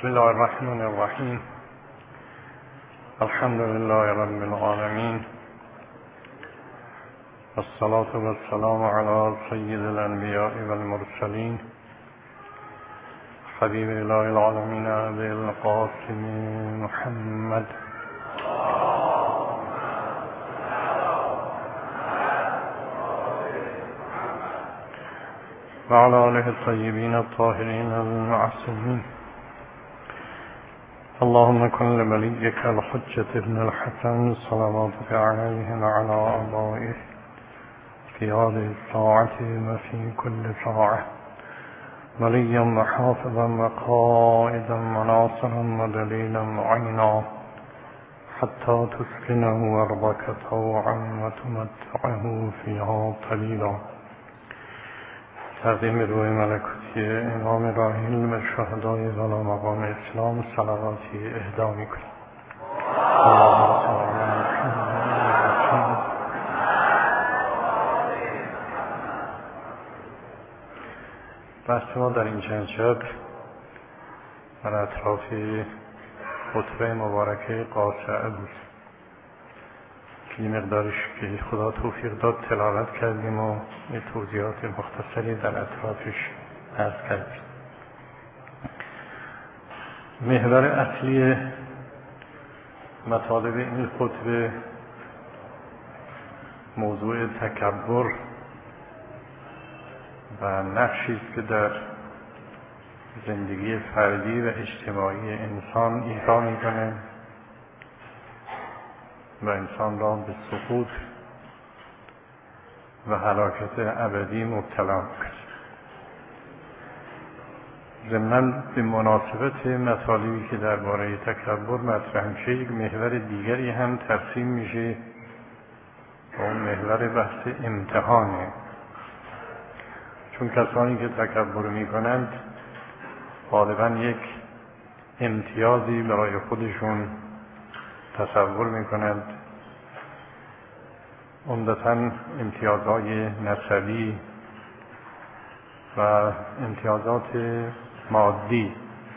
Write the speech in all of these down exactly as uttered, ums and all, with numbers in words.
بسم الله الرحمن الرحیم. الحمد لله رب العالمین، والصلاة والسلام علی سید الانبیاء والمرسلین، حبیب الله العالمین ابی القاسم محمد و علی آله الطیبین الطاهرین المعصومین. اللهم كن لوليك الحجة ابن الحسن صلواتك عليه وعلى آبائه في هذه الساعة وفي كل ساعة وليا وحافظا وقائدا وناصرا ودليلا معينا حتى تسكنه أرضك طوعا وتمتعه فيها قليلا. تقدیم روی ملکوتی امام راحل و شهدای والا مقام اسلام صلواتی اهدا میکنیم. اللهم صل علی محمد. بحث ما در این چند شب در اطراف خطبه مبارکه قاطعه بود که این مقدارش که خدا توفیق داد تلاوت کردیم و یه توضیحات مختصری در اطرافش عرض کردیم. محور اصلی مطالب این خطبه موضوع تکبر و نقشی است که در زندگی فردی و اجتماعی انسان ایفا می‌کنه و انسان را به سقوط و هلاکت ابدی مبتلا می‌کند. ضمناً به مناسبت مطالبی که درباره تکبر مطرح میشه، یک محور دیگری هم ترسیم میشه و اون محور بحث امتحانه. چون کسانی که تکبر میکنند غالباً یک امتیازی برای خودشون تصور میکنند، عمدتاً امتیازهای نسبی و امتیازات مادی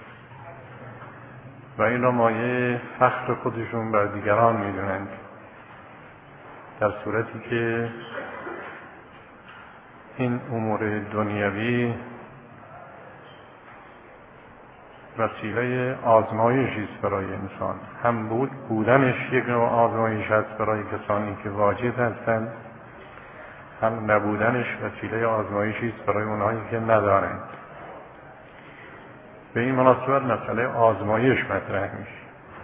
و این را مایه فخر خودشون بر دیگران میدونند، در صورتی که این امور دنیوی وسیله آزمایشی است برای انسان. هم بود بودنش یک نوع آزمایش است برای کسانی که واجد هستند، هم نبودنش وسیله آزمایشی است برای اونهایی که ندارند. به این مناسبت مسئله آزمایش مطرح میشه.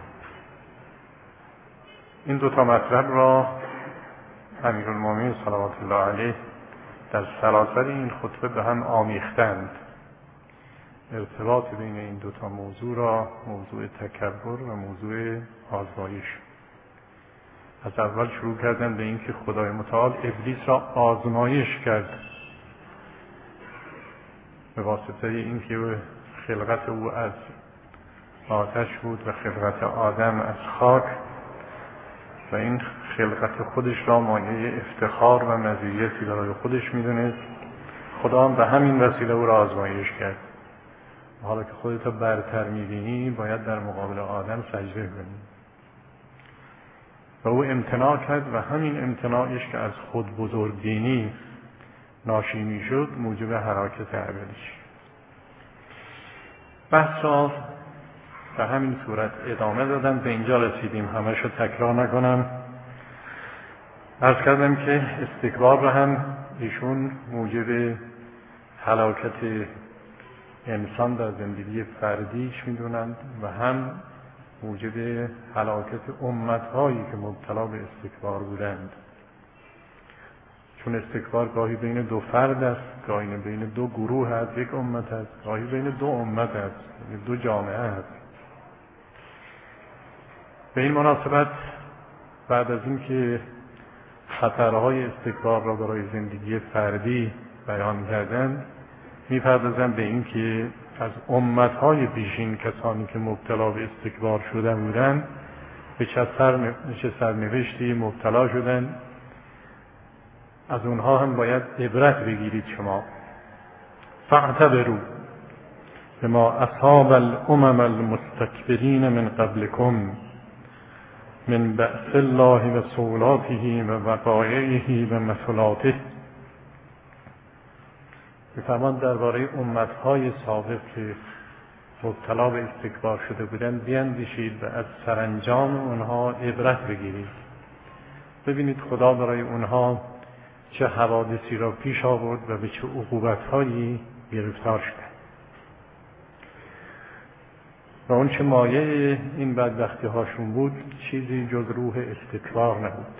این دو تا مطلب را امیرالمومنین صلوات الله علیه در سلاسل این خطبه به هم آمیختند. ارتباط بین این دو تا موضوع را، موضوع تکبر و موضوع آزمایش. از اول شروع کردن به اینکه خدای متعال ابلیس را آزمایش کرد به واسطه اینکه خلقت او از آتش بود و خلقت آدم از خاک و این خلقت خودش را مایه افتخار و مزیتی برای خودش میدونست. خدا هم به همین وسیله او را آزمایش کرد. حالا که خودت برتر میبینی باید در مقابل آدم سجده کنی و او امتناع کرد و همین امتناعش که از خود بزرگبینی ناشی میشد موجب هلاکت ابدیش. بحث را به همین صورت ادامه دادم. به اینجا رسیدیم، همشو تکرار نکنم. عرض کردم که استکبار را هم ایشون موجب هلاکت انسان در زندگی فردیش میدونند و هم موجب هلاکت امت‌هایی که مبتلا به استکبار بودند. چون استکبار گاهی بین دو فرد است، گاهی بین دو گروه است، یک امت است، گاهی بین دو امت است، دو جامعه است. به این مناسبت بعد از اینکه خطرهای استکبار را برای زندگی فردی بیان کردند، می‌پردازند به این که از امت‌های پیشین کسانی که مبتلا به استکبار شده بودند به چه سرنوشتی مبتلا شدند. از اونها هم باید عبرت بگیرید. شما فاعتبروا بما اصاب الامم المستكبرین من قبلكم من بأس الله و صولاته و وقایعه و مثلاته. می‌فرماند درباره امت‌های سابق که مبتلا به استکبار شده بودند بیندیشید و از سرانجام اونها عبرت بگیرید. ببینید خدا برای اونها چه حوادثی را پیش آورد و به چه عقوبت‌هایی گرفتار شدند و اون چه مایه این بدبختی هاشون بود چیزی جز روح استکبار نبود.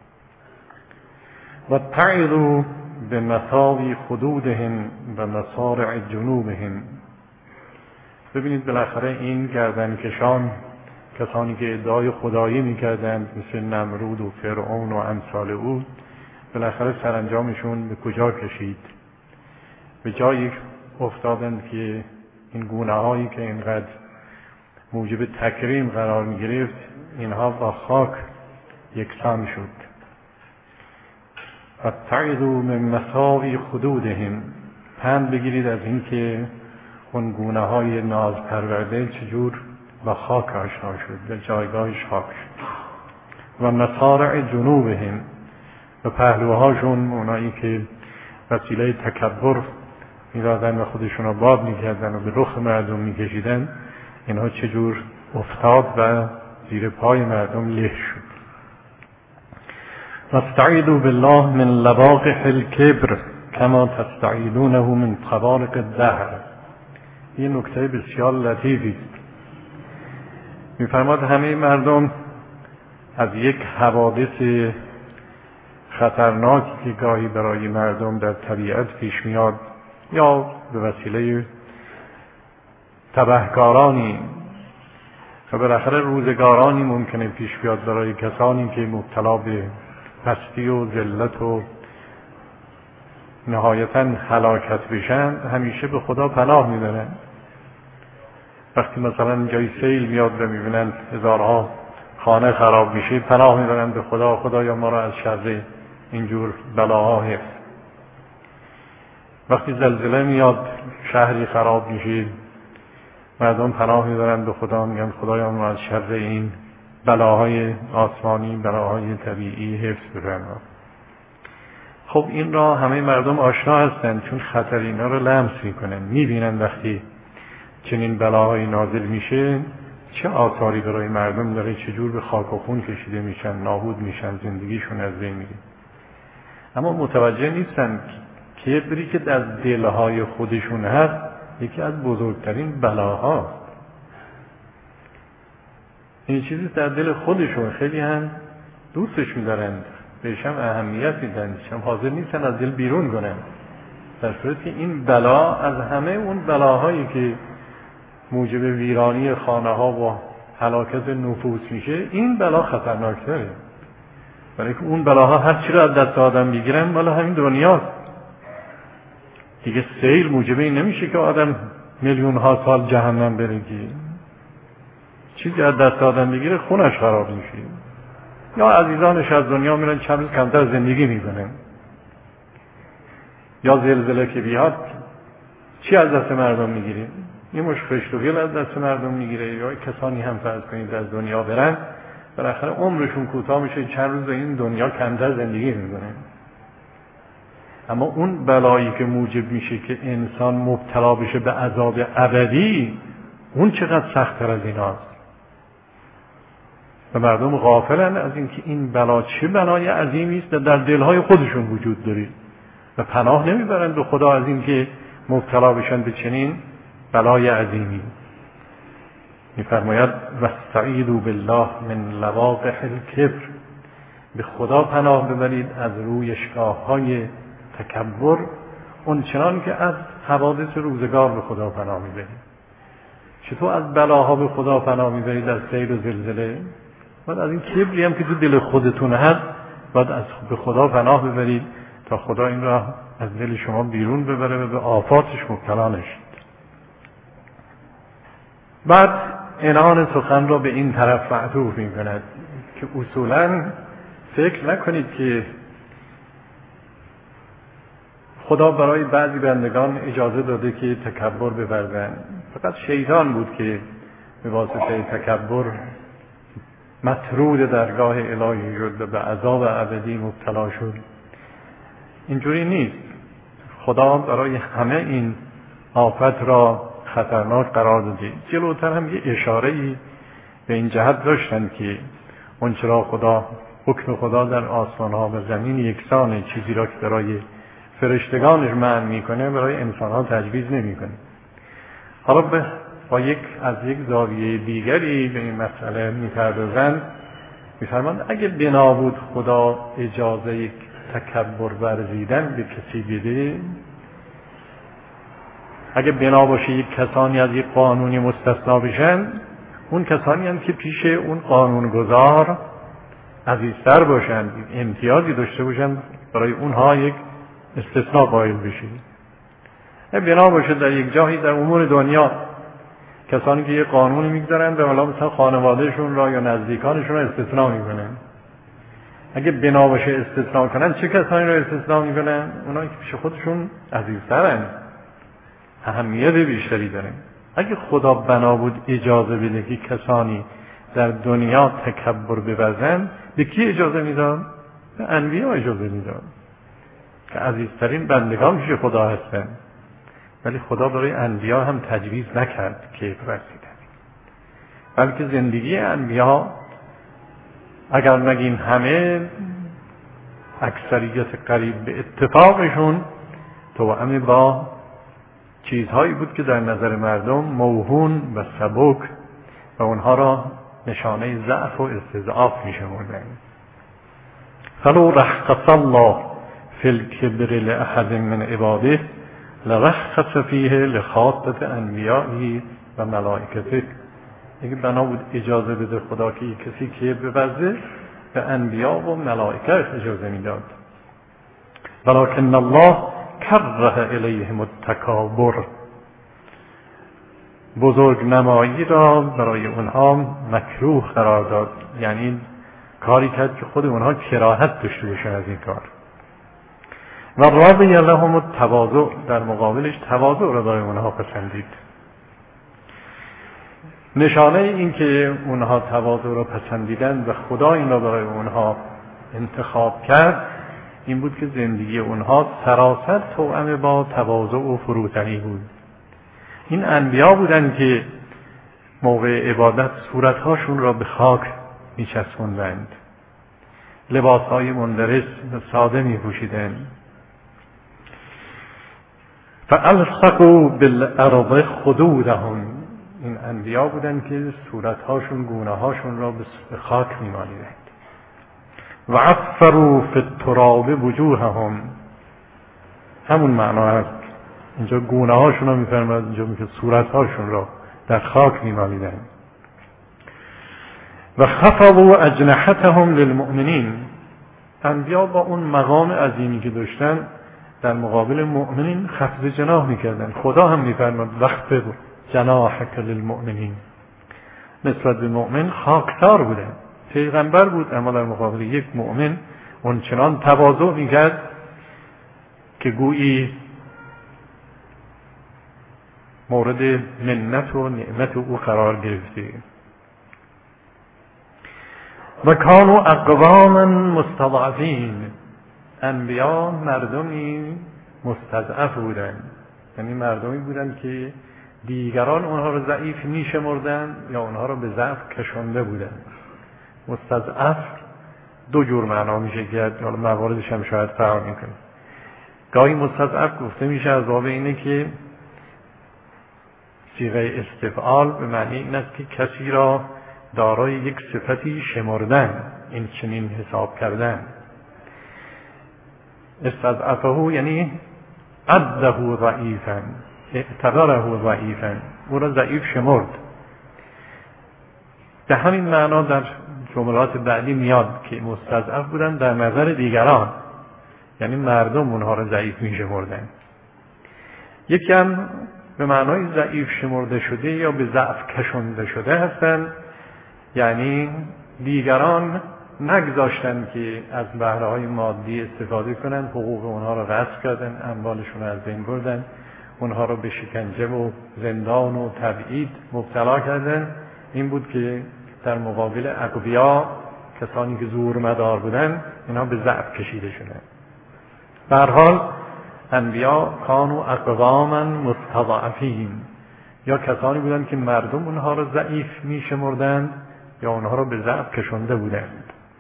و تعظوا به مساوی خدودهم و مصارع جنوبهم. ببینید بالاخره این گردنکشان، کسانی که ادعای خدایی میکردند مثل نمرود و فرعون و امثال او، بالاخره سرانجامشون به کجا کشید؟ به جایی افتادند که این گونه‌هایی که اینقدر موجب تکریم قرار می‌گرفت اینها با خاک یکسان شد. فَاتَّعِظُوا مِن مَّسَاوِئِ خُدُودِهِمْ. پند بگیرید از این که اون گونه‌های نازپرورده چجور با خاک آشنا شد، به جایگاهش خاک شد. و مصارع جنوبهم، و پهلوهاشون، اونایی که وسیله تکبر می‌دادن و خودشون رو باد می‌کردن و به رخ مردم می‌کشیدن، اینها چجور افتاد و زیر پای مردم له شد. واستعیذوا بالله من لواقح الکبر کما تستعیذونه من طوارق الدهر. این نکته بسیار لطیفی است. می‌فرماد همه مردم از یک حوادث خطرناکی که گاهی برای مردم در طبیعت پیش میاد یا به وسیله تبهکارانی و بالاخره روزگارانی ممکنه پیش بیاد برای کسانی که مبتلا به پستی و ذلت و نهایتاً هلاکت بشن، همیشه به خدا پناه میبرن. وقتی مثلا جای سیل میاد و میبینن هزارها خانه خراب میشه، پناه میبرن به خدا، خدایا ما را از شر اینجور بلاها حفظ. وقتی زلزله میاد شهری خراب میشه، مردم پناه میبرن به خدا، میگن خدایا ما از شر این بلاهای آسمانی، بلاهای طبیعی حفظ بفرما. خب این را همه مردم آشنا هستند، چون خطر اینا رو لمس میکنن، میبینن وقتی چنین بلاهای نازل میشه چه آثاری برای مردم داره، چجور به خاک و خون کشیده میشن، نابود میشن، زندگیشون از بین میره. اما متوجه نیستن که کبری که در دلهای خودشون هست یکی از بزرگترین بلاها. این چیزی در دل خودشون، خیلی هم دوستش می‌دارند، بهش هم اهمیت میدن، هم حاضر نیستن از دل بیرون کنن، در صورتی که این بلا از همه اون بلاهایی که موجب ویرانی خانه‌ها و هلاکت نفوس میشه، این بلا خطرناکتره. برای که اون بلاها هر چی را از دست آدم میگیرن مال همین دنیاست. دیگه سیل موجب این نمیشه که آدم میلیون ها سال جهنم بره. چیزی از دست آدم بگیره خونش خراب میشه، یا عزیزانش از دنیا میرن چند روز کمتر زندگی میکنن، یا زلزله که بیاد چی از دست مردم میگیره؟ یه مش خشت و گل از دست مردم میگیره. یا کسانی هم فرض کنید از دنیا برن، بالاخره عمرشون کوتاه میشه، چند روز این دنیا کمتر زندگی میکنن. اما اون بلایی که موجب میشه که انسان مبتلا بشه به عذاب ابدی، اون چقدر سخت‌تر از ایناست. و مردم غافلن از اینکه این بلا چه بلای عظیمی است در دلهای خودشون وجود داره و پناه نمیبرن به خدا از اینکه مبتلا بشن به چنین بلای عظیمی. میفرماید واستعیذوا بالله من لواقح الکبر. به خدا پناه ببرید از رویشگاه‌های تکبر، اون چنان که از حوادث روزگار به خدا پناه میبرید. چطور از بلاها به خدا پناه میبرید؟ از سیل و زلزله. بعد از این کبری هم که تو دل خودتون هست باید از به خدا پناه ببرید تا خدا این را از دل شما بیرون ببره و به آفاتش مبتلا نشید. بعد عنوان سخن را به این طرف معطوف می کند که اصولاً فکر نکنید که خدا برای بعضی بندگان اجازه داده که تکبر بورزند. فقط شیطان بود که به واسطه تکبر مطرود درگاه الهی شد و به عذاب ابدی مبتلا شد. اینجوری نیست. خدا برای همه این آفت را خطرناک قرار داده. جلوتر هم یه اشاره‌ای به این جهت داشتن که اون چرا خدا حکم خدا در آسمان ها و زمین یکسانه، چیزی را که برای فرشتگانش منع میکنه برای انسان ها تجویز نمیکنه. حالا با یک از یک زاویه دیگری به این مسئله میپردازند، میفرماند اگه بنا بود خدا اجازه یک تکبر ورزیدن به کسی بده، اگه بنا باشه یک کسانی از یک قانونی مستثنا بشن، اون کسانی هم که پیش اون قانونگذار عزیزتر باشن، امتیازی داشته باشن، برای اونها یک استثناء قائل بشه. بنا باشه در یک جایی در امور دنیا کسانی که یک قانونی میگذارن و حالا مثلا خانوادهشون را یا نزدیکانشون را استثناء میکنن، اگه بنا باشه استثناء کنن، چه کسانی را استثناء میکنن؟ اونایی که پیش خودشون عزیزترن، اهمیت بیشتری دارن. اگه خدا بنا بود اجازه بده که کسانی در دنیا تکبر بورزن، به کی اجازه میداد؟ به انبیا اجازه میداد که عزیزترین بندگان پیش خدا هستن. ولی خدا برای انبیا هم تجویز نکرد که ورزیدن، بلکه زندگی انبیا اگر نگیم همه، اکثریت قریب به اتفاقشون توأم با چیزهایی بود که در نظر مردم موهون و سبک و اونها را نشانه ضعف و استضعاف می‌شمردند. فلو رخص الله فی الکبر لأحد من عباده لرخص فیه لخاطة انبیائه و ملائکته. اگه بنا بود اجازه بده خدا که کسی که ببرزه، به انبیا و ملائکه اجازه میداد. ولکن الله کره الیهم التکابر، بزرگ نمایی را برای اونها مکروه قرار داد، یعنی کاری کرد که خود اونها کراهت داشته باشن از این کار. و رضی لهم التواضع، در مقابلش تواضع را برای اونها پسندید. نشانه این که اونها تواضع را پسندیدن و خدا این را برای اونها انتخاب کرد این بود که زندگی اونها سراسر توأم با تواضع و فروتنی بود. این انبیا بودن که موقع عبادت صورتهاشون را به خاک میچسبوندند، لباسهای مندرس و ساده میپوشیدند. فالصقوا بالارض خدودهم، این انبیا بودن که صورتهاشون، گونه‌هاشون را به خاک میمالیدند. و عفروا فی التراب وجوههم، همون معنا هست اینجا گونه‌هاشون رو میفرماد، اینجا میگه صورتهاشون را در خاک میمالیدند. و خفضوا اجنحتهم للمؤمنین، انبیا با اون مقام عظیمی که داشتن در مقابل مؤمنین خفض جناح میکردن. خدا هم میفرماد وخفض جناحک للمؤمنین، نسبت به مؤمن خاکسار بودن. پیغمبر بود اما در مقابل یک مؤمن اون چنان تواضع میکرد که گویی مورد منت و نعمت او قرار گرفته. و کانوا اقواما مستضعفین، انبیا مردمی مستضعف بودند، یعنی مردمی بودند که دیگران اونها رو ضعیف میشمردند یا اونها رو به ضعف کشانده بودند. مستضعف دو جور معنا میشه کرد، حالا مواردش هم شاید فرق میکنه. گاهی مستضعف گفته میشه از باب اینه که صیغه استفعال به معنی این است که کسی را دارای یک صفتی شمردن، این چنین حساب کردن. استضعفه یعنی عده ضعیفا، اعتبره ضعیفا، او را ضعیف شمرد. به همین معنا در جملات بعدی میاد که مستضعف بودن در نظر دیگران، یعنی مردم اونها را ضعیف می شمردن. یکی هم به معنای ضعیف شمرده شده یا به ضعف کشانده شده هستند، یعنی دیگران نگذاشتن که از بهره‌های مادی استفاده کنن، حقوق اونها را غصب کردن، اموالشون را از بین بردن، اونها رو به شکنجه و زندان و تبعید مبتلا کردن این بود که در مقابل اقویا، کسانی که زور مدار بودن، اینا به ضعف کشیده شدن. به هر حال انبیا کانوا اقواما مستضعفین، یا کسانی بودند که مردم اونها رو ضعیف میشمردند یا اونها رو به ضعف کشونده بودند.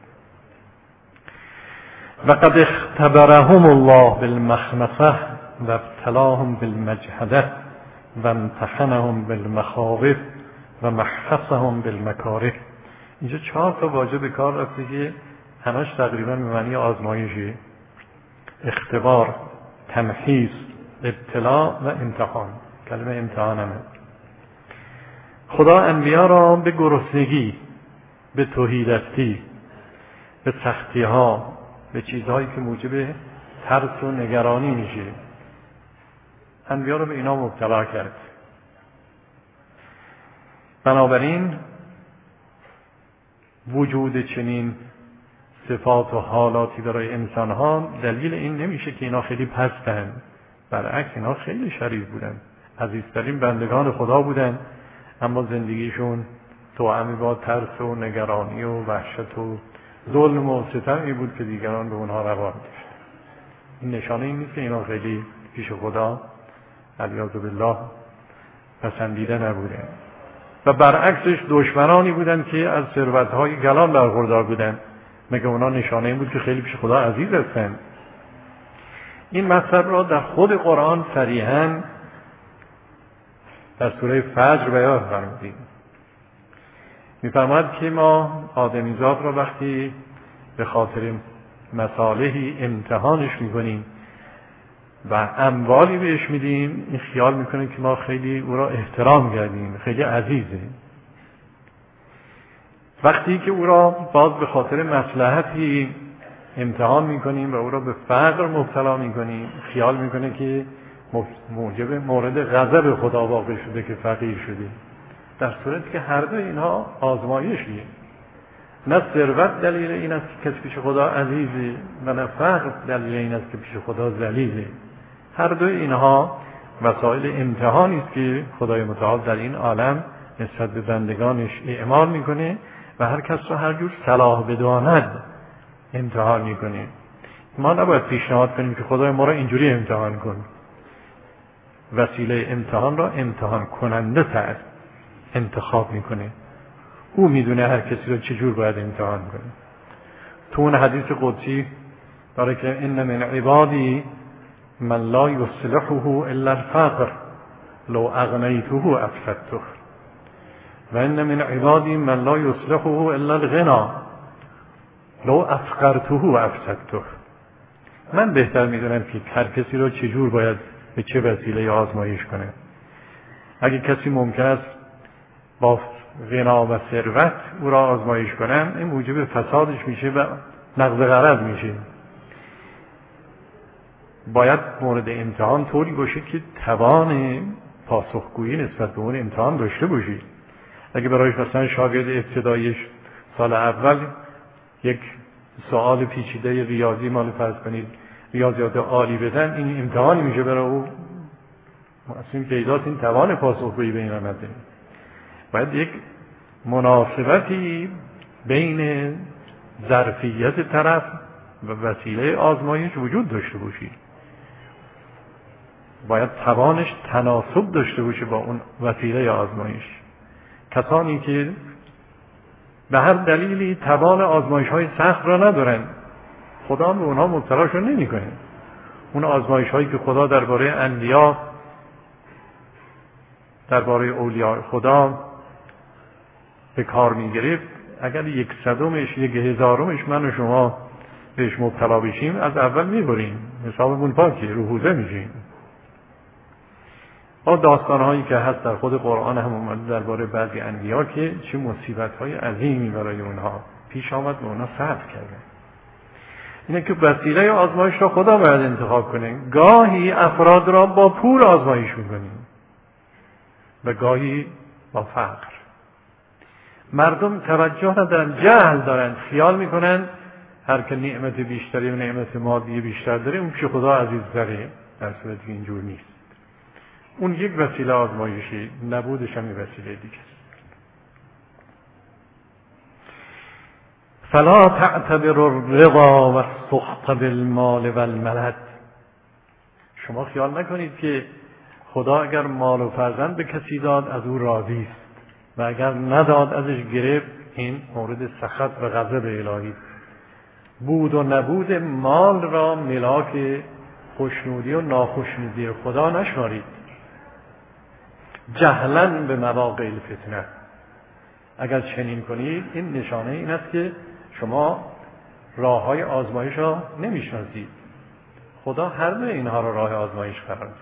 وقد اختبرهم الله بالمخمصه و ابتلاهم بالمجهده و امتحنهم بالمخاوف و محصهم بالمکاره. اینجا چهار تا واژه به کار رفته که همش تقریبا به معنی آزمایشه: اختبار، تمحیص، ابتلا و امتحان. کلمه امتحان همه. خدا انبیا را به گرسنگی، به تهیدستی، به سختی ها، به چیزهایی که موجب ترس و نگرانی میشه، انبیا را به اینا مبتلا کرد. بنابراین وجود چنین صفات و حالاتی برای انسان ها دلیل این نمیشه که اینا خیلی پستن. برعکس اینا خیلی شریف بودن، عزیزترین بندگان خدا بودن، اما زندگیشون توأمی با ترس و نگرانی و وحشت و ظلم و ستمی بود که دیگران به اونها روا می‌داشتن. این نشانه این نیست که اینا خیلی پیش خدا علیاذ بالله پسندیده نبودن، و برعکسش دشمنانی بودند که از ثروت‌های گلان برخوردار بودند. مگه اونا نشانه این بود که خیلی پیش خدا عزیز هستند؟ این مطلب را در خود قرآن صریحاً در سوره فجر بیان فرمودیم. می‌فرماید که ما آدمیزاد را وقتی به خاطر مصالحی امتحانش می‌کنیم و اموالی بهش میدیم، این خیال میکنه که ما خیلی او را احترام کردیم، خیلی عزیزه. وقتی که او را باز به خاطر مصلحتی امتحان میکنیم و او را به فقر مبتلا میکنیم، خیال میکنه که موجب مورد غضب خدا واقع شده که فقیر شده، در صورتی که هر دو اینها آزمایشیه. نه ثروت دلیل این است که کسی پیش خدا عزیزه و نه فقر دلیل این است که پیش خدا ذلیله. هر دو اینها وسایل امتحانی است که خدای متعال در این عالم نسبت به بندگانش اعمال میکنه و هر کس را هر جور صلاح بداند امتحان میکنه. ما نباید پیشنهاد کنیم که خدای ما را اینجوری امتحان کن. وسیله امتحان را امتحان کننده تر انتخاب میکنه. او میدونه هر کسی را چجور باید امتحان کنه. تو اون حدیث قدسی داره که ان من عبادی من لا یصلحه الا الفقر لو اغنیته افسدته و ان من عبادی من لا یصلحه الا الغنا لو افقرته افسدته. من بهتر میدونم که هر کسی را چجور باید به چه وسیله آزمایش کنه. اگه کسی ممکن است با غنا و ثروت او را آزمایش کنم، این موجب فسادش میشه و نقض غرض میشه. باید مورد امتحان طوری باشه که توان پاسخگویی نسبت به اون امتحان داشته باشی. اگه برایش مثلا شاگرد ابتداییش سال اول یک سوال پیچیده ریاضی مال فرض کنید ریاضیات عالی بدن، این امتحانی میشه برای او. اصلا پیداست این توان پاسخگویی به این آمده. باید یک مناسبتی بین ظرفیت طرف و وسیله آزمایش وجود داشته باشی. باید توانش تناسب داشته باشه با اون وسیله آزمایش. کسانی که به هر دلیلی توان آزمایش های سخت را ندارن، خدا به اونها مبتلاشون نمی کنه. اون آزمایش هایی که خدا درباره انبیا، درباره اولیاء خدا به کار می گرفت، اگر یک صدمش یک هزارمش من و شما بهش مبتلا بشیم، از اول می بریم، حسابمون پاکه، رو حوزه میشیم. با داستان هایی که هست در خود قرآن هم اومده درباره بعضی انبیا که چه مصیبت های عظیمی برای اونها پیش آمد و اونها صبر کردن. اینه که وسیله آزمایش را خدا باید انتخاب کنه. گاهی افراد را با پول آزمایش میکنیم و گاهی با فقر. مردم توجه ندارن، جهل دارن، خیال میکنن هر که نعمت بیشتری و نعمت مادی بیشتر داره اون پیش خدا عزیز داره، در صورتی که اینجور نیست. اون یک وسیله آزمایشی، نبودش هم یک وسیله دیگه. فلا تعتبر الرضا و السخط بالمال و الملد. شما خیال نکنید که خدا اگر مال و فرزند به کسی داد از او راضی است و اگر نداد ازش گرفت این مورد سخط و غضب الهی. بود و نبود مال را ملاک خوشنودی و ناخوشنودی خدا نشمارید. جهلاً به مواقع الفتنه. اگر چنین کنید این نشانه این است که شما راه های آزمایش را نمیشناسید. خدا هر دو اینها را راه آزمایش قرار داد.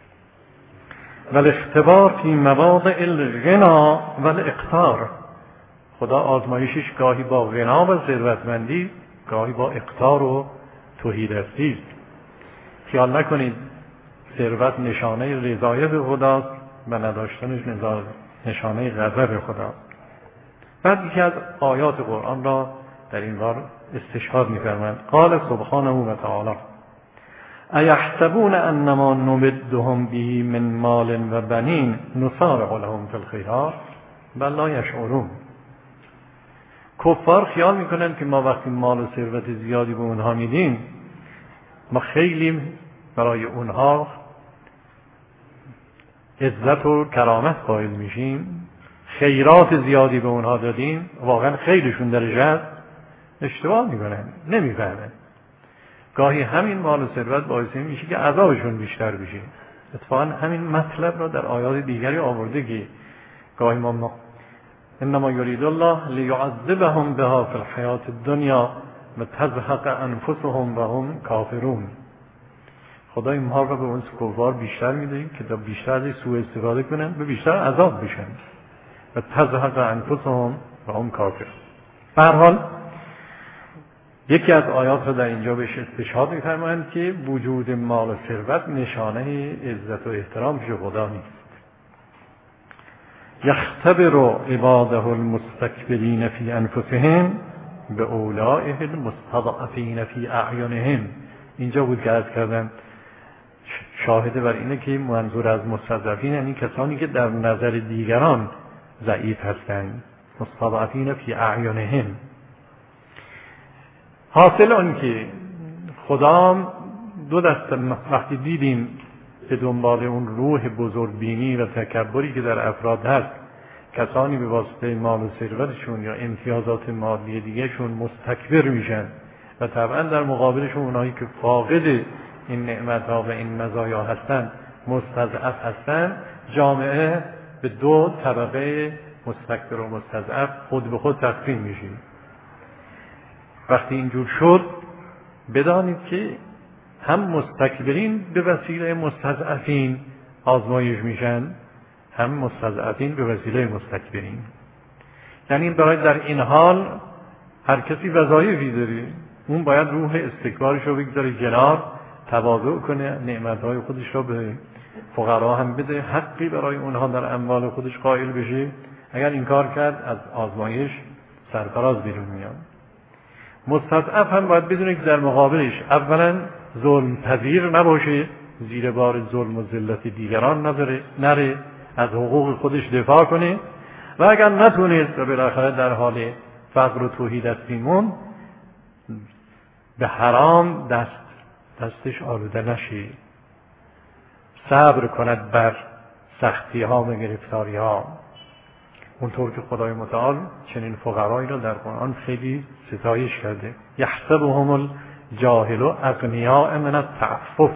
والاختبار فی مواضع الغنا و الاقتار. خدا آزمایشش گاهی با غنا و ثروتمندی، گاهی با اقتار و تهیدستی است. خیال نکنید ثروت نشانه رضایت خداست و نداشتنش نشانه غضب خداست. بعد یکی از آیات قرآن را در این بار استشهاد می‌فرمایند. قال سبحانه و تعالی: ایحسبون انما نمدهم به من مال و بنین نسارع لهم فی الخیرات بل لا یشعرون. کفار خیال میکنن که ما وقتی مال و ثروت زیادی به اونها میدیم ما خیلی برای اونها عزت و کرامت قائل میشیم، خیرات زیادی به اونها دادیم. واقعا خیلیشون درجه است. اشتباه میکنن، نمیفهمن. گاهی همین مال و ثروت باعث میشه که عذابشون بیشتر بشه. اتفاقا همین مطلب را در آیات دیگری آورده که گاهی ما انما یرید الله لیعذبهم بها فی الحیات الدنیا و تزهق انفسهم و هم کافرون. خدا این مال را به اون کفار بیشتر میده که تا بیشتر ازش سوء استفاده کنن به بیشتر عذاب بشن و تزهق انفسهم و هم کافرون. به هر حال یکی از آیات را در اینجا بهش استشهاد می‌فرمایند که وجود مال و ثروت نشانه عزت و احترام پیش خدا نیست. یختبر عباده المستکبرین فی انفسهم باولئک المستضعفین فی اعینهم. اینجا بود که عرض کردم شاهده بر اینه که منظور از مستضعفین یعنی کسانی که در نظر دیگران ضعیف هستند. مستضعفین فی اعینهم. حاصل آن که خدا دو دسته وقتی دیدیم به دنبال اون روح بزرگبینی و تکبری که در افراد هست، کسانی به واسطه مال و ثروتشون یا امتیازات مادی دیگهشون مستکبر میشن و طبعا در مقابلشون اونایی که فاقد این نعمت‌ها و این مزایا هستن مستضعف هستن، جامعه به دو طبقه مستکبر و مستضعف خود به خود تقسیم میشه. وقتی اینجور شد بدانید که هم مستکبرین به وسیله مستضعفین آزمایش میشن، هم مستضعفین به وسیله مستکبرین. یعنی برای در این حال هر کسی وظایفی داره. اون باید روح استکبارش رو بگذاره کنار، تواضع کنه، نعمتهای خودش رو به فقرا هم بده، حقی برای اونها در اموال خودش قائل بشه. اگر این کار کرد از آزمایش سرفراز بیرون میاد. مستضعف هم باید بدونه که در مقابلش اولا ظلم پذیر نباشه، زیر بار ظلم و ذلت دیگران نذاره، نره، از حقوق خودش دفاع کنه و اگر نتونست و بالاخره در حال فقر و توحیدستی موند به حرام دست دستش آلوده نشه، صبر کند بر سختی ها و گرفتاری ها. اونطور که خدای متعال چنین فقرایی را در قرآن خیلی ستایش کرده. یحسبهم الجاهل اغنیاء من التعفف.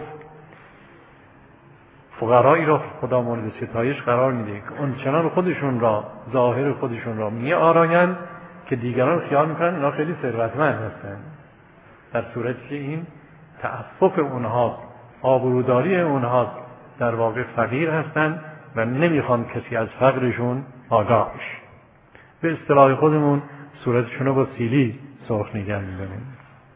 فقرایی را خدا مورد ستایش قرار میده که اون چنان خودشون را، ظاهر خودشون را می آرایند که دیگران خیال میکنن اینا خیلی ثروتمند هستند، در صورتی که این تعفف اونها، آبروداری اونها در واقع فقیر هستند و نمیخوان کسی از فقرشون آگاه بشه. به اصطلاح خودمون صورتشون رو با سیلی سرخ نگه می‌داریم.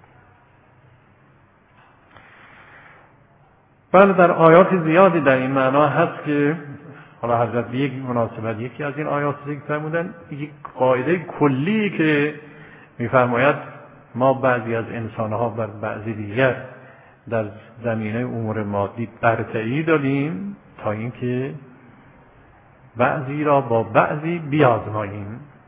بله در آیات زیادی در این معنا هست که حالا حضرت به یک مناسبت یکی از این آیات ذکر فرمودن، یک قاعده کلی که می‌فرماید ما بعضی از انسان‌ها بر بعضی دیگر در زمینه امور مادی برتری دادیم تا اینکه بعضی را با بعضی بیازماییم.